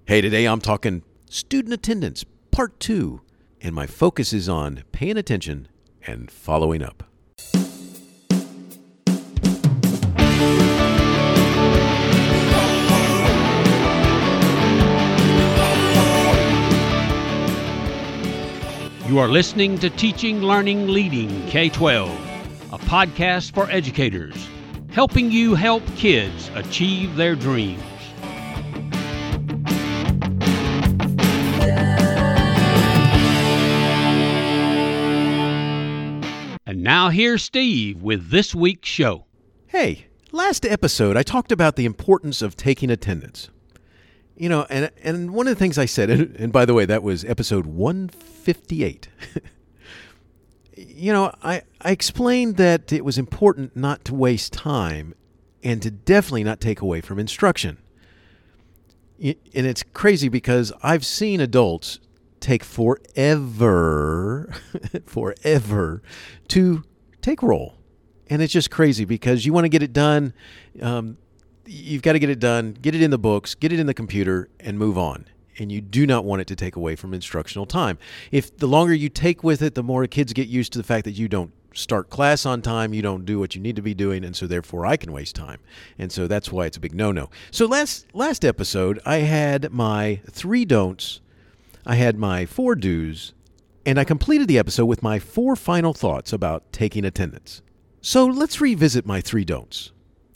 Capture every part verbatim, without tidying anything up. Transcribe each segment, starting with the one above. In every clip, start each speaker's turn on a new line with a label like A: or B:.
A: Hey, today I'm talking student attendance, part two, and my focus is on paying attention and following up.
B: You are listening to Teaching, Learning, Leading K twelve, a podcast for educators, helping you help kids achieve their dreams. And now here's Steve with this week's show.
A: Hey, last episode I talked about the importance of taking attendance. You know, and and one of the things I said, and, and by the way, that was episode one fifty-eight. you know, I, I explained that it was important not to waste time and to definitely not take away from instruction. And it's crazy because I've seen adults take forever, forever to take roll. And it's just crazy because you want to get it done. Um, you've got to get it done, get it in the books, get it in the computer, and move on. And you do not want it to take away from instructional time. If the longer you take with it, the more kids get used to the fact that you don't start class on time, you don't do what you need to be doing, and so therefore I can waste time. And so that's why it's a big no-no. So last last episode, I had my three don'ts, I had my four do's, and I completed the episode with my four final thoughts about taking attendance. So let's revisit my three don'ts.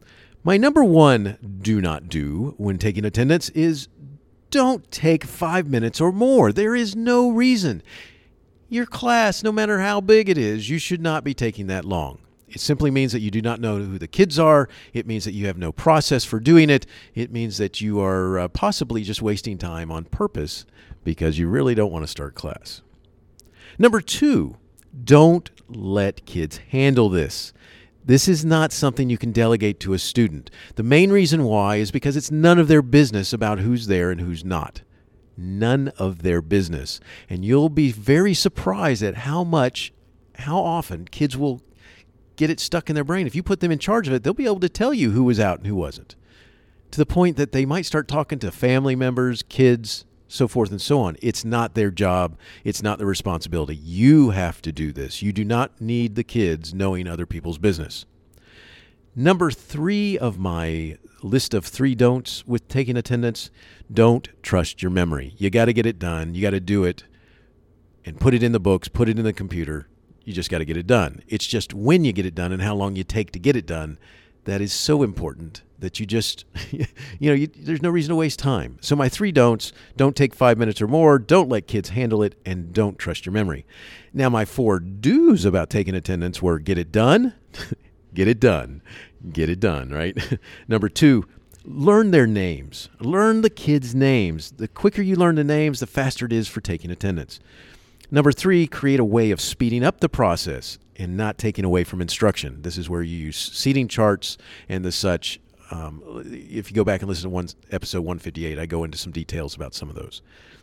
A: My number one do not do when taking attendance is don't take five minutes or more. There is no reason. Your class, no matter how big it is, you should not be taking that long. It simply means that you do not know who the kids are. It means that you have no process for doing it. It means that you are uh, possibly just wasting time on purpose because you really don't want to start class. Number two, don't let kids handle this. This is not something you can delegate to a student. The main reason why is because it's none of their business about who's there and who's not. None of their business. And you'll be very surprised at how much, how often kids will get it stuck in their brain. If you put them in charge of it, they'll be able to tell you who was out and who wasn't. To the point that they might start talking to family members, kids, so forth and so on. It's not their job. It's not their responsibility. You have to do this. You do not need the kids knowing other people's business. Number three of my list of three don'ts with taking attendance, don't trust your memory. You got to get it done. You got to do it and put it in the books, put it in the computer. You just got to get it done. It's just when you get it done and how long you take to get it done that is so important that you just, you know, you, there's no reason to waste time. So my three don'ts, don't take five minutes or more, don't let kids handle it, and don't trust your memory. Now my four do's about taking attendance were get it done, get it done, get it done, right? Number two, learn their names. Learn the kids' names. The quicker you learn the names, the faster it is for taking attendance. Number three, create a way of speeding up the process and not taking away from instruction. This is where you use seating charts and the such. Um, if you go back and listen to one episode one fifty-eight, I go into some details about some of those.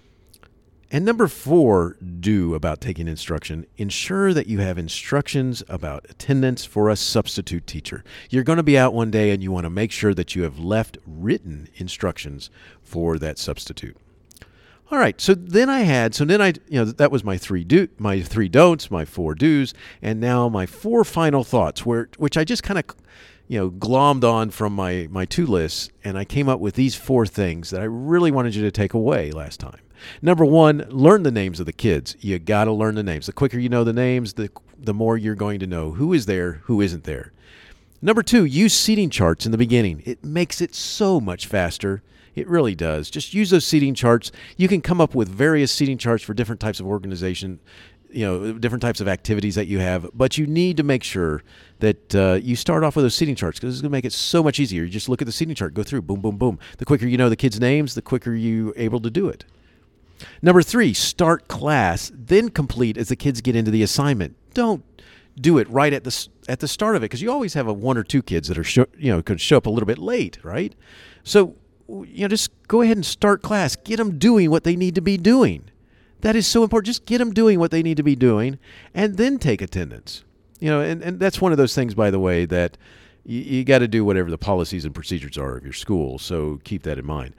A: And number four, do about taking instruction. Ensure that you have instructions about attendance for a substitute teacher. You're going to be out one day and you want to make sure that you have left written instructions for that substitute. All right, so then I had, so then I, you know, that was my three do, my three don'ts, my four do's, and now my four final thoughts, where which I just kind of, you know, glommed on from my my two lists, and I came up with these four things that I really wanted you to take away last time. Number one, learn the names of the kids. You got to learn the names. The quicker you know the names, the the more you're going to know who is there, who isn't there. Number two, use seating charts in the beginning. It makes it so much faster. It really does. Just use those seating charts. You can come up with various seating charts for different types of organization, you know, different types of activities that you have, but you need to make sure that uh, you start off with those seating charts because it's going to make it so much easier. You just look at the seating chart, go through, boom, boom, boom. The quicker you know the kids' names, the quicker you're able to do it. Number three, start class, then complete as the kids get into the assignment. Don't do it right at the at the start of it because you always have a one or two kids that are show, you know could show up a little bit late, right? So you know, just go ahead and start class. Get them doing what they need to be doing. That is so important. Just get them doing what they need to be doing and then take attendance. You know, and, and that's one of those things, by the way, that you, you got to do whatever the policies and procedures are of your school. So keep that in mind.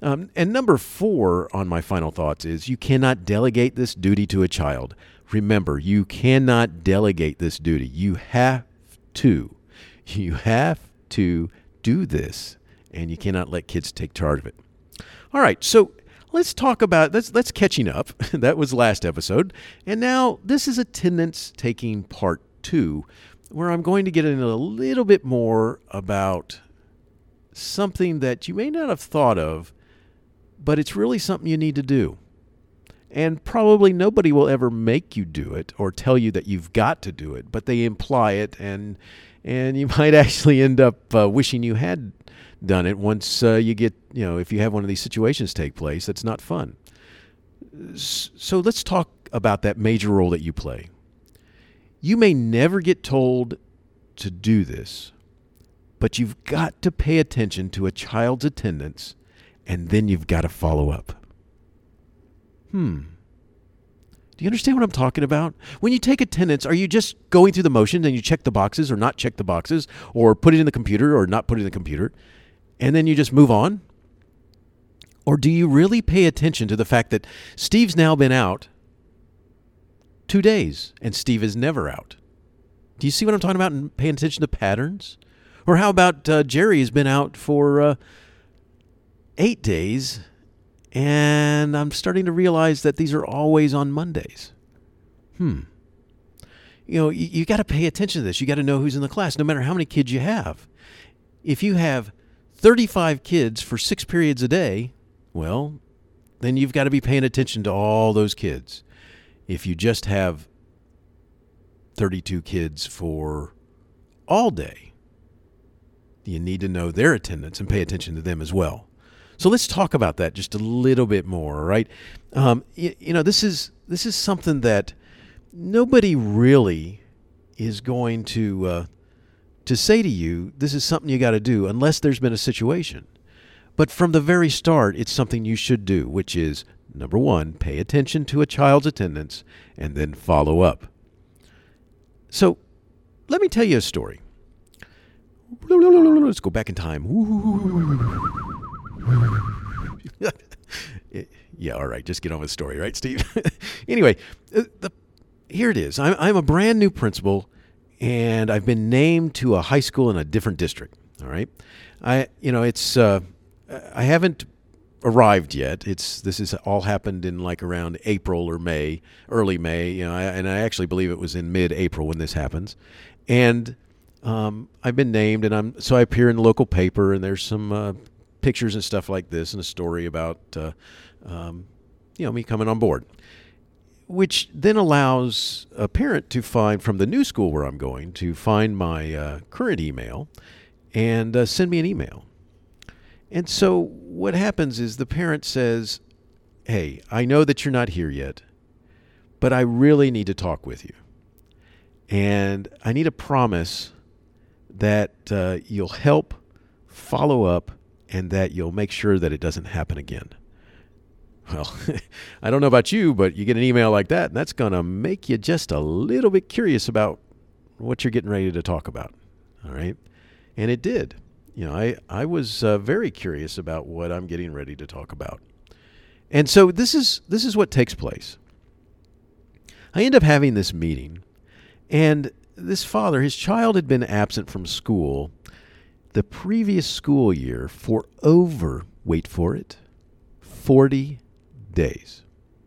A: Um, and number four on my final thoughts is you cannot delegate this duty to a child. Remember, you cannot delegate this duty. You have to. You have to do this, and you cannot let kids take charge of it. All right, so let's talk about, let's, let's catching up. That was last episode. And now this is attendance taking part two, where I'm going to get into a little bit more about something that you may not have thought of, but it's really something you need to do. And probably nobody will ever make you do it or tell you that you've got to do it, but they imply it, and and you might actually end up uh, wishing you had done it once uh, you get, you know, if you have one of these situations take place. That's not fun. So let's talk about that major role that you play. You may never get told to do this, but you've got to pay attention to a child's attendance, and then you've got to follow up. Hmm. Do you understand what I'm talking about? When you take attendance, are you just going through the motions and you check the boxes or not check the boxes, or put it in the computer or not put it in the computer, and then you just move on? Or do you really pay attention to the fact that Steve's now been out two days and Steve is never out? Do you see what I'm talking about, and paying attention to patterns? Or how about uh, Jerry has been out for uh, eight days, and I'm starting to realize that these are always on Mondays. Hmm. You know, you, you got to pay attention to this. You got to know who's in the class, no matter how many kids you have. If you have thirty-five kids for six periods a day, well, then you've got to be paying attention to all those kids. If you just have thirty-two kids for all day, you need to know their attendance and pay attention to them as well. So let's talk about that just a little bit more, right? Um, you, you know, this is this is something that nobody really is going to uh, to say to you, this is something you got to do, unless there's been a situation. But from the very start, it's something you should do, which is, number one, pay attention to a child's attendance and then follow up. So let me tell you a story. Let's go back in time. Yeah, all right. Just get on with the story, right, Steve? Anyway, the, here it is. I'm, I'm a brand new principal, and I've been named to a high school in a different district. All right, I, you know, it's uh, I haven't arrived yet. It's this has all happened in like around April or May, early May. You know, I, and I actually believe it was in mid-April when this happens, and um, I've been named, and I'm so I appear in the local paper, and there's some uh, pictures and stuff like this, and a story about uh, um, you know me coming on board, which then allows a parent to find from the new school where I'm going to find my uh, current email and uh, send me an email. And so what happens is the parent says, hey, I know that you're not here yet, but I really need to talk with you. And I need a promise that uh, you'll help follow up and that you'll make sure that it doesn't happen again. Well, I don't know about you, but you get an email like that, and that's going to make you just a little bit curious about what you're getting ready to talk about. All right? And it did. You know, I, I was uh, very curious about what I'm getting ready to talk about. And so this is this is what takes place. I end up having this meeting, and this father, his child had been absent from school the previous school year for over, wait for it, forty days.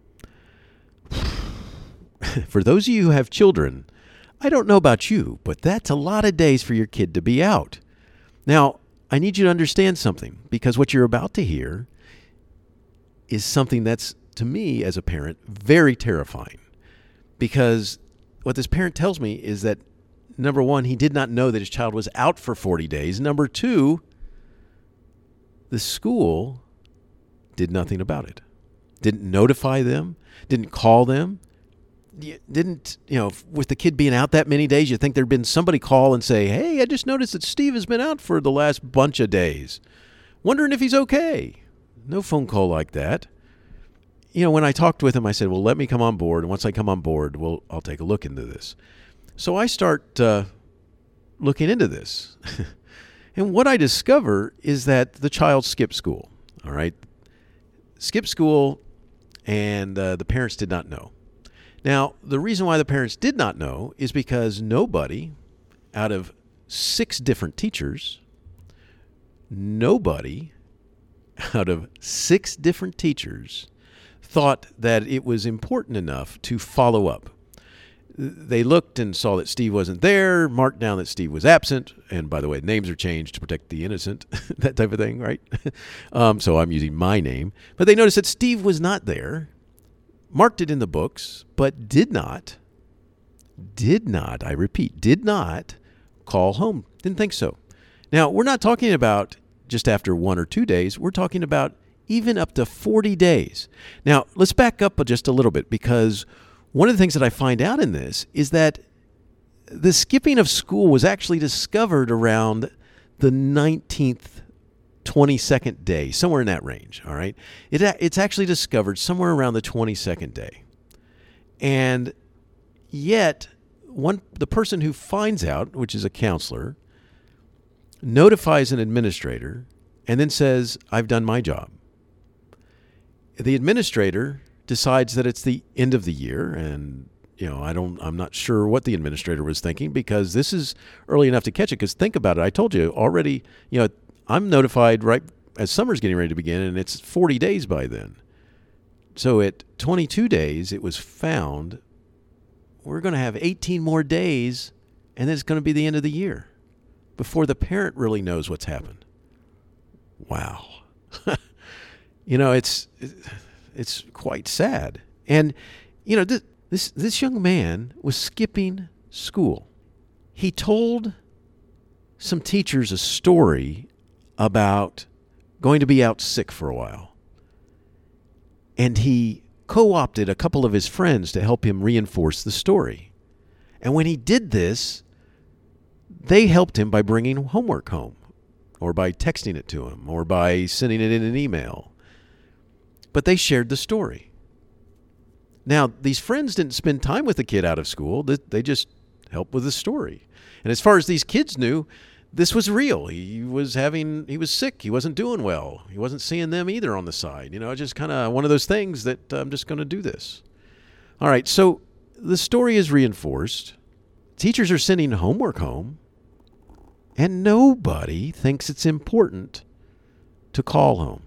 A: For those of you who have children, I don't know about you, but that's a lot of days for your kid to be out. Now, I need you to understand something, because what you're about to hear is something that's, to me as a parent, very terrifying. Because what this parent tells me is that, number one, he did not know that his child was out for forty days. Number two, the school did nothing about it. Didn't notify them, didn't call them, didn't, you know, with the kid being out that many days, you think there'd been somebody call and say, hey, I just noticed that Steve has been out for the last bunch of days. Wondering if he's okay. No phone call like that. You know, when I talked with him, I said, well, let me come on board. And once I come on board, well, I'll take a look into this. So I start uh, looking into this. And what I discover is that the child skipped school. All right. skipped school, and uh, the parents did not know. Now, the reason why the parents did not know is because nobody out of six different teachers, nobody out of six different teachers thought that it was important enough to follow up. They looked and saw that Steve wasn't there, marked down that Steve was absent, and by the way, names are changed to protect the innocent, that type of thing, right? um, so I'm using my name. But they noticed that Steve was not there, marked it in the books, but did not, did not, I repeat, did not call home. Didn't think so. Now, we're not talking about just after one or two days. We're talking about even up to forty days. Now, let's back up just a little bit, because one of the things that I find out in this is that the skipping of school was actually discovered around the nineteenth, twenty-second day, somewhere in that range, all right? It, it's actually discovered somewhere around the twenty-second day. And yet, one the person who finds out, which is a counselor, notifies an administrator and then says, I've done my job. The administrator decides that it's the end of the year, and you know, I don't I'm not sure what the administrator was thinking, because this is early enough to catch it. Because think about it, I told you already, you know, I'm notified right as summer's getting ready to begin, and it's forty days by then. So at twenty-two days, it was found we're going to have eighteen more days, and then it's going to be the end of the year before the parent really knows what's happened. Wow. You know, it's it's quite sad. And, you know, this, this this young man was skipping school. He told some teachers a story about going to be out sick for a while. And he co-opted a couple of his friends to help him reinforce the story. And when he did this, they helped him by bringing homework home, or by texting it to him, or by sending it in an email. But they shared the story. Now, these friends didn't spend time with the kid out of school. They just helped with the story. And as far as these kids knew, this was real. He was having, he was sick. He wasn't doing well. He wasn't seeing them either on the side. You know, it's just kind of one of those things that I'm just going to do this. All right, so the story is reinforced. Teachers are sending homework home, and nobody thinks it's important to call home.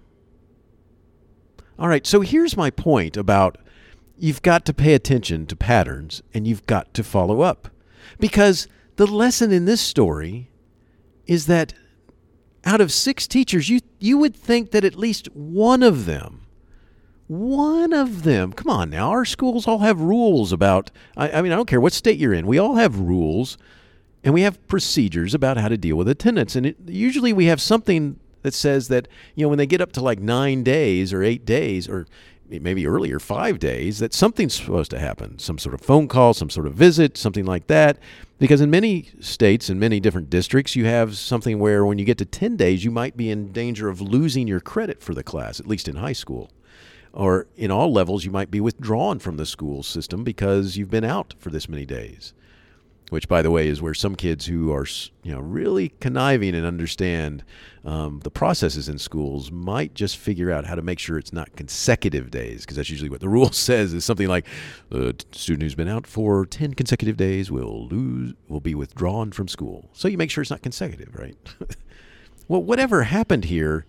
A: All right, so here's my point about you've got to pay attention to patterns, and you've got to follow up. Because the lesson in this story is that out of six teachers, you you would think that at least one of them, one of them, come on now, our schools all have rules about, I, I mean, I don't care what state you're in, we all have rules, and we have procedures about how to deal with attendance. And it, usually we have something that says that, you know, when they get up to like nine days or eight days or maybe earlier, five days, that something's supposed to happen. Some sort of phone call, some sort of visit, something like that. Because in many states and many different districts, you have something where when you get to ten days, you might be in danger of losing your credit for the class, at least in high school. Or in all levels, you might be withdrawn from the school system because you've been out for this many days. Which, by the way, is where some kids who are, you know, really conniving and understand um, the processes in schools might just figure out how to make sure it's not consecutive days, because that's usually what the rule says, is something like a student who's been out for ten consecutive days will lose, will be withdrawn from school. So you make sure it's not consecutive, right? Well, whatever happened here,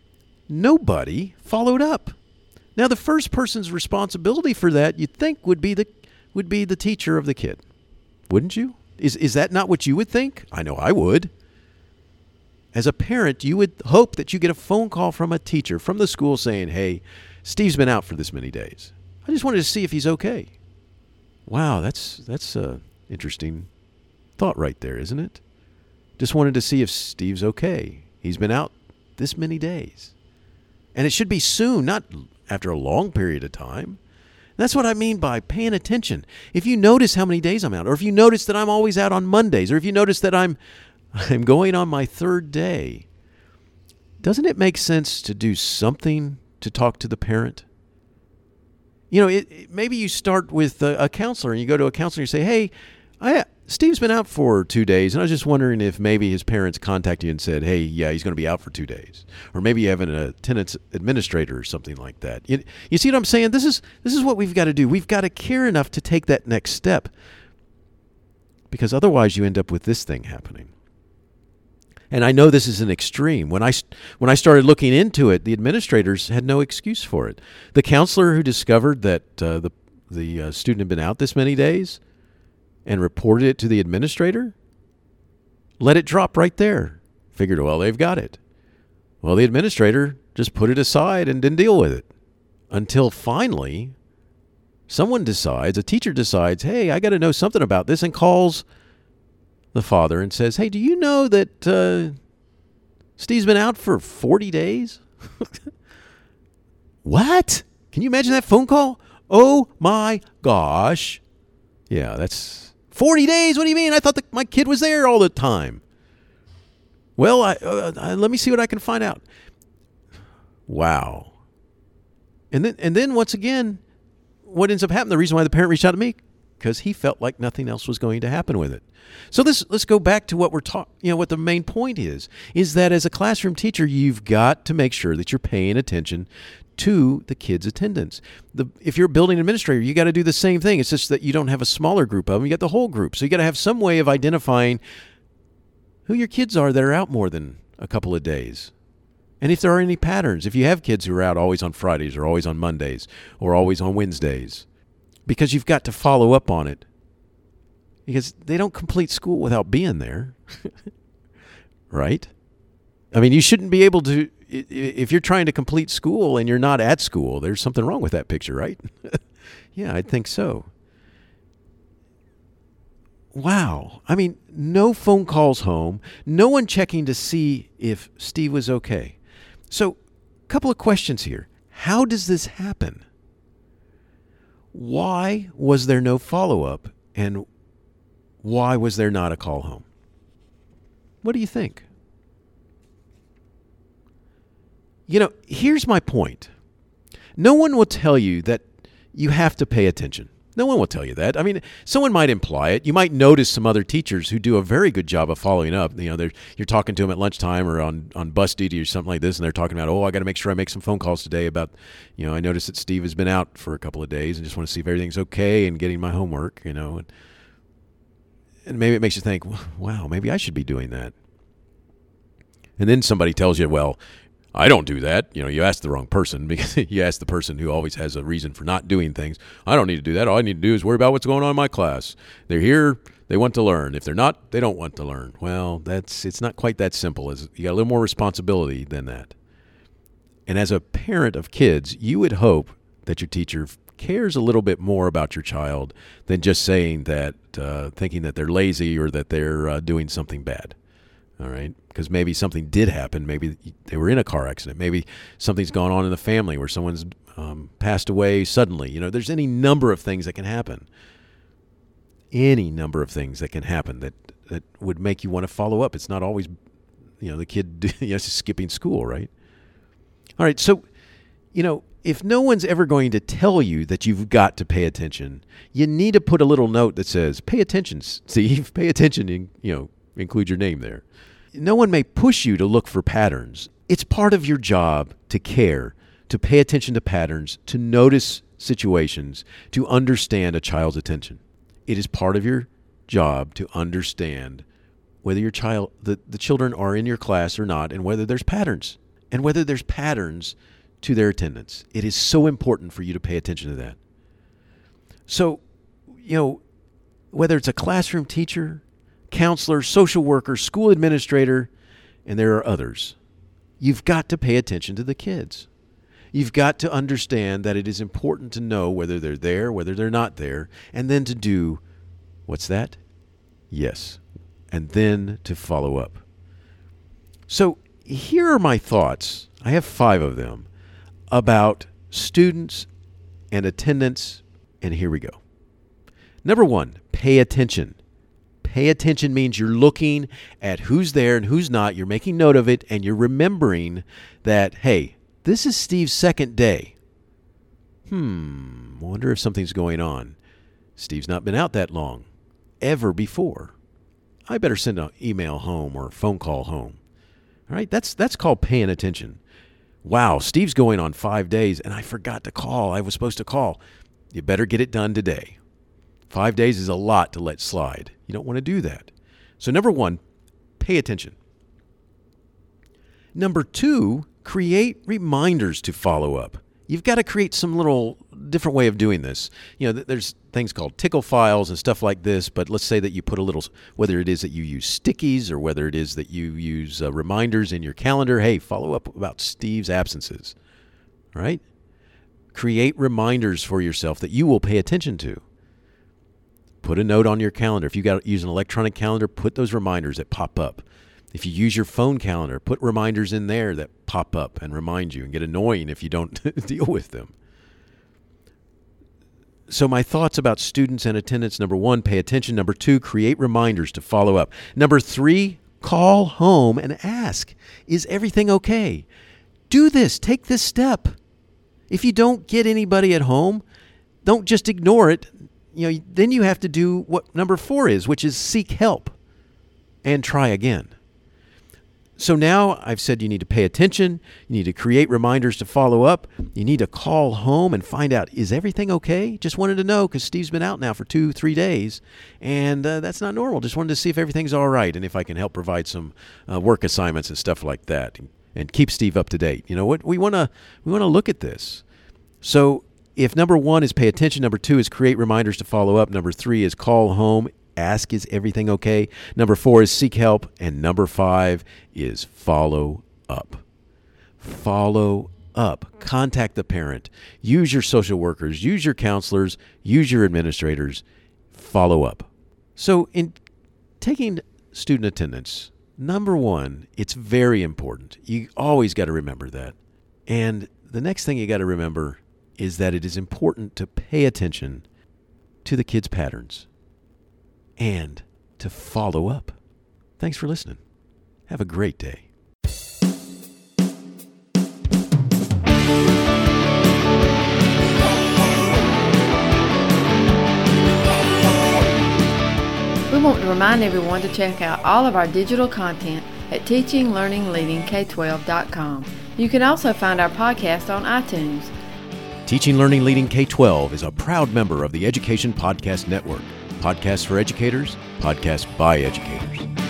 A: nobody followed up. Now, the first person's responsibility for that, you'd think, would be the would be the teacher of the kid. Wouldn't you? Is is that not what you would think? I know I would. As a parent, you would hope that you get a phone call from a teacher from the school saying, hey, Steve's been out for this many days. I just wanted to see if he's okay. Wow, that's that's a interesting thought right there, isn't it? Just wanted to see if Steve's okay. He's been out this many days. And it should be soon, not after a long period of time. That's what I mean by paying attention. If you notice how many days I'm out, or if you notice that I'm always out on Mondays, or if you notice that I'm I'm going on my third day, doesn't it make sense to do something to talk to the parent? You know, it, it, maybe you start with a, a counselor, and you go to a counselor and you say, hey, I Steve's been out for two days, and I was just wondering if maybe his parents contacted you and said, hey, yeah, he's going to be out for two days. Or maybe you have an attendance administrator or something like that. You, you see what I'm saying? This is this is what we've got to do. We've got to care enough to take that next step, because otherwise you end up with this thing happening. And I know this is an extreme. When I, when I started looking into it, the administrators had no excuse for it. The counselor who discovered that uh, the, the uh, student had been out this many days and reported it to the administrator, let it drop right there. Figured, well, they've got it. Well, the administrator just put it aside and didn't deal with it. Until finally, someone decides, a teacher decides, hey, I got to know something about this, and calls the father and says, hey, do you know that uh, Steve's been out for forty days? What? Can you imagine that phone call? Oh, my gosh. Yeah, that's forty days? What do you mean? I thought that my kid was there all the time. Well, I, uh, I, let me see what I can find out. Wow. And then, and then once again, what ends up happening, the reason why the parent reached out to me, because he felt like nothing else was going to happen with it. So this, let's go back to what we're talking, you know, what the main point is, is that as a classroom teacher, you've got to make sure that you're paying attention to the kids' attendance. The, if you're a building administrator, you got to do the same thing. It's just that you don't have a smaller group of them. You got the whole group. So you got to have some way of identifying who your kids are that are out more than a couple of days. And if there are any patterns, if you have kids who are out always on Fridays or always on Mondays or always on Wednesdays, because you've got to follow up on it. Because they don't complete school without being there. Right? I mean, you shouldn't be able to, if you're trying to complete school and you're not at school, there's something wrong with that picture, right? Yeah, I think so. Wow. I mean, no phone calls home, no one checking to see if Steve was okay. So, a couple of questions here. How does this happen? Why was there no follow-up, and why was there not a call home? What do you think? You know, here's my point. No one will tell you that you have to pay attention. No one will tell you that. I mean, someone might imply it. You might notice some other teachers who do a very good job of following up. You know, they're, you're talking to them at lunchtime or on, on bus duty or something like this, and they're talking about, oh, I got to make sure I make some phone calls today about, you know, I noticed that Steve has been out for a couple of days and just want to see if everything's okay and getting my homework, you know. And, and maybe it makes you think, wow, maybe I should be doing that. And then somebody tells you, well, I don't do that. You know, you ask the wrong person, because you ask the person who always has a reason for not doing things. I don't need to do that. All I need to do is worry about what's going on in my class. They're here. They want to learn. If they're not, they don't want to learn. Well, that's it's not quite that simple. It's, you got a little more responsibility than that. And as a parent of kids, you would hope that your teacher cares a little bit more about your child than just saying that, uh, thinking that they're lazy or that they're uh, doing something bad. All right, because maybe something did happen. Maybe they were in a car accident. Maybe something's gone on in the family where someone's um, passed away suddenly. You know, there's any number of things that can happen. Any number of things that can happen that, that would make you want to follow up. It's not always, you know, the kid you know, skipping school, right? All right, so, you know, if no one's ever going to tell you that you've got to pay attention, you need to put a little note that says, pay attention, Steve, pay attention, and, you know, include your name there. No one may push you to look for patterns. It's part of your job to care, to pay attention to patterns, to notice situations, to understand a child's attention. It is part of your job to understand whether your child, the, the children are in your class or not, and whether there's patterns, and whether there's patterns to their attendance. It is so important for you to pay attention to that. So, you know, whether it's a classroom teacher, counselor, social worker, school administrator, and there are others. You've got to pay attention to the kids. You've got to understand that it is important to know whether they're there, whether they're not there, and then to do, what's that? Yes. And then to follow up. So here are my thoughts. I have five of them about students and attendance, and here we go. Number one, pay attention. Pay attention means you're looking at who's there and who's not. You're making note of it, and you're remembering that, hey, this is Steve's second day. Hmm, wonder if something's going on. Steve's not been out that long. ever before. I better send an email home or a phone call home. All right, that's that's called paying attention. Wow, Steve's going on five days, and I forgot to call. I was supposed to call. You better get it done today. Five days is a lot to let slide. You don't want to do that. So number one, pay attention. Number two, create reminders to follow up. You've got to create some little different way of doing this. You know, there's things called tickle files and stuff like this, but let's say that you put a little, whether it is that you use stickies or whether it is that you use uh, reminders in your calendar. Hey, follow up about Steve's absences, all right? Create reminders for yourself that you will pay attention to. Put a note on your calendar. If you got to use an electronic calendar, put those reminders that pop up. If you use your phone calendar, put reminders in there that pop up and remind you and get annoying if you don't deal with them. So my thoughts about students and attendance: number one, pay attention. Number two, create reminders to follow up. Number three, call home and ask, is everything okay? Do this. Take this step. If you don't get anybody at home, don't just ignore it. You know, then you have to do what number four is, which is seek help and try again. So now I've said you need to pay attention, you need to create reminders to follow up, you need to call home and find out, is everything okay? Just wanted to know because Steve's been out now for two, three days, and uh, that's not normal. Just wanted to see if everything's all right and if I can help provide some uh, work assignments and stuff like that and keep Steve up to date. You know what? We want to we want to look at this. So if number one is pay attention, number two is create reminders to follow up, number three is call home, ask, is everything okay? Number four is seek help. And number five is follow up. Follow up. Contact the parent. Use your social workers. Use your counselors. Use your administrators. Follow up. So in taking student attendance, number one, it's very important. You always got to remember that. And the next thing you got to remember is that it is important to pay attention to the kids' patterns and to follow up. Thanks for listening. Have a great day.
C: We want to remind everyone to check out all of our digital content at teaching learning leading K twelve dot com. You can also find our podcast on iTunes.
A: Teaching Learning Leading K twelve is a proud member of the Education Podcast Network. Podcasts for educators, podcasts by educators.